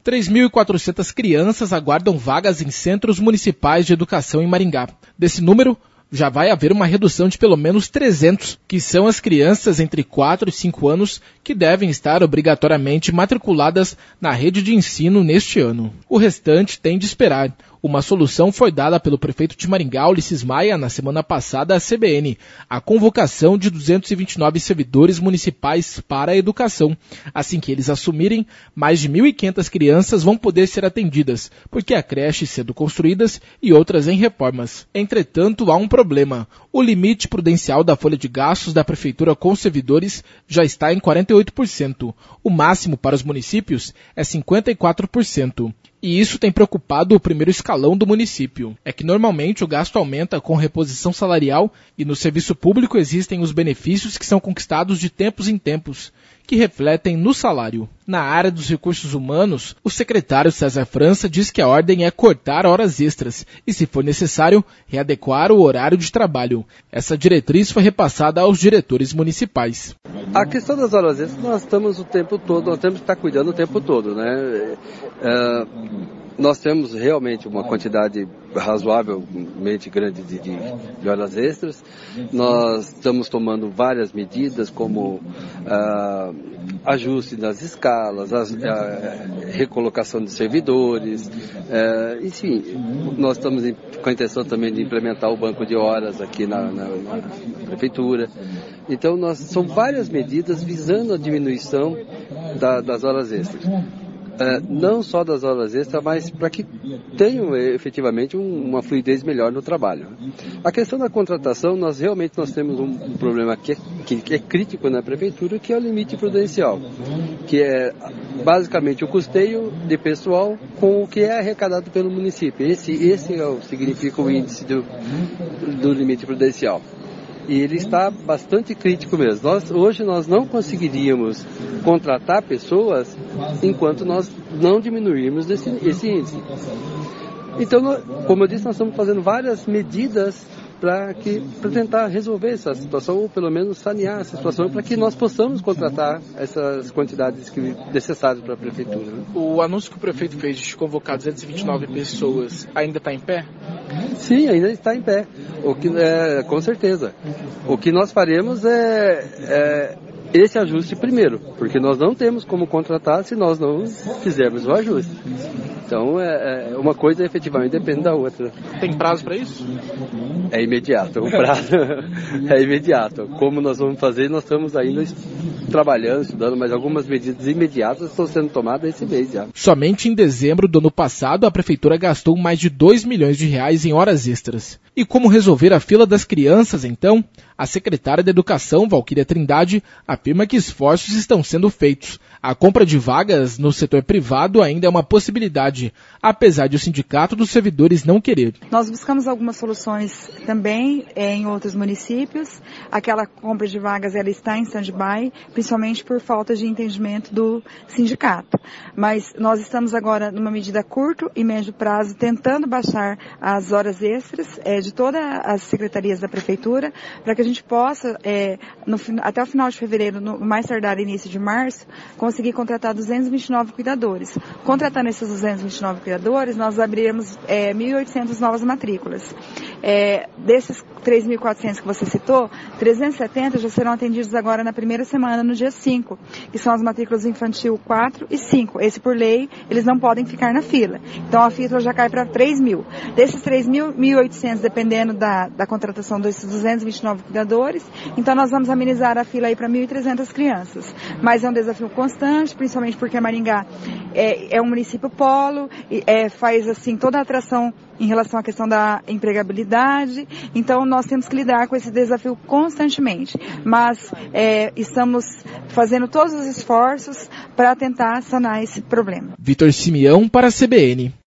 3.400 crianças aguardam vagas em centros municipais de educação em Maringá. Desse número, já vai haver uma redução de pelo menos 300, que são as crianças entre 4 e 5 anos que devem estar obrigatoriamente matriculadas na rede de ensino neste ano. O restante tem de esperar. Uma solução foi dada pelo prefeito de Maringá, Ulisses Maia, na semana passada à CBN, a convocação de 229 servidores municipais para a educação. Assim que eles assumirem, mais de 1.500 crianças vão poder ser atendidas, porque há creches sendo construídas e outras em reformas. Entretanto, há um problema. O limite prudencial da folha de gastos da prefeitura com servidores já está em 48%. O máximo para os municípios é 54%. E isso tem preocupado o primeiro escalão do município. É que normalmente o gasto aumenta com reposição salarial e no serviço público existem os benefícios que são conquistados de tempos em tempos, que refletem no salário. Na área dos recursos humanos, o secretário César França diz que a ordem é cortar horas extras e, se for necessário, readequar o horário de trabalho. Essa diretriz foi repassada aos diretores municipais. A questão das horas extras, nós temos o tempo todo, nós temos que estar cuidando o tempo todo, né? Nós temos realmente uma quantidade razoavelmente grande de horas extras. Nós estamos tomando várias medidas, como ajuste nas escalas, a recolocação de servidores. Enfim, nós estamos com a intenção também de implementar o banco de horas aqui na prefeitura. Então, são várias medidas visando a diminuição das horas extras. Não só das horas extras, mas para que tenham efetivamente uma fluidez melhor no trabalho. A questão da contratação, nós temos um problema que é crítico na prefeitura, que é o limite prudencial, que é basicamente o custeio de pessoal com o que é arrecadado pelo município. Esse significa o índice do limite prudencial. E ele está bastante crítico mesmo. Hoje nós não conseguiríamos contratar pessoas enquanto nós não diminuirmos esse índice. Então, como eu disse, nós estamos fazendo várias medidas para tentar resolver essa situação, ou pelo menos sanear essa situação, para que nós possamos contratar essas quantidades necessárias para a prefeitura. O anúncio que o prefeito fez de convocar 229 pessoas ainda está em pé? Sim, ainda está em pé, com certeza. O que nós faremos é esse ajuste primeiro, porque nós não temos como contratar se nós não fizermos o ajuste. Então, uma coisa efetivamente depende da outra. Tem prazo para isso? É imediato, o prazo é imediato. Como nós vamos fazer, nós estamos ainda trabalhando, estudando, mas algumas medidas imediatas estão sendo tomadas esse mês já. Somente em dezembro do ano passado, a prefeitura gastou mais de R$2 milhões em horas extras. E como resolver a fila das crianças, então? A secretária de Educação, Valquíria Trindade, afirma que esforços estão sendo feitos. A compra de vagas no setor privado ainda é uma possibilidade, apesar de o sindicato dos servidores não querer. Nós buscamos algumas soluções também em outros municípios. Aquela compra de vagas ela está em stand-by, principalmente por falta de entendimento do sindicato. Mas nós estamos agora numa medida a curto e médio prazo tentando baixar as horas extras de todas as secretarias da prefeitura, para que a gente possa, até o final de fevereiro, no mais tardar início de março, conseguir contratar 229 cuidadores. Contratando esses 229 cuidadores, nós abriremos 1.800 novas matrículas. Desses 3.400 que você citou, 370 já serão atendidos agora na primeira semana, no dia 5, que são as matrículas infantil 4 e 5. Esse, por lei, eles não podem ficar na fila. Então, a fila já cai para 3.000. Desses 3.000, 1.800, dependendo da contratação desses 229 cuidadores, então nós vamos amenizar a fila aí para 1.300 crianças. Mas é um desafio constante, principalmente porque Maringá é um município polo, faz assim toda a atração em relação à questão da empregabilidade. Então, nós temos que lidar com esse desafio constantemente. Mas estamos fazendo todos os esforços para tentar sanar esse problema. Vitor Simeão para a CBN.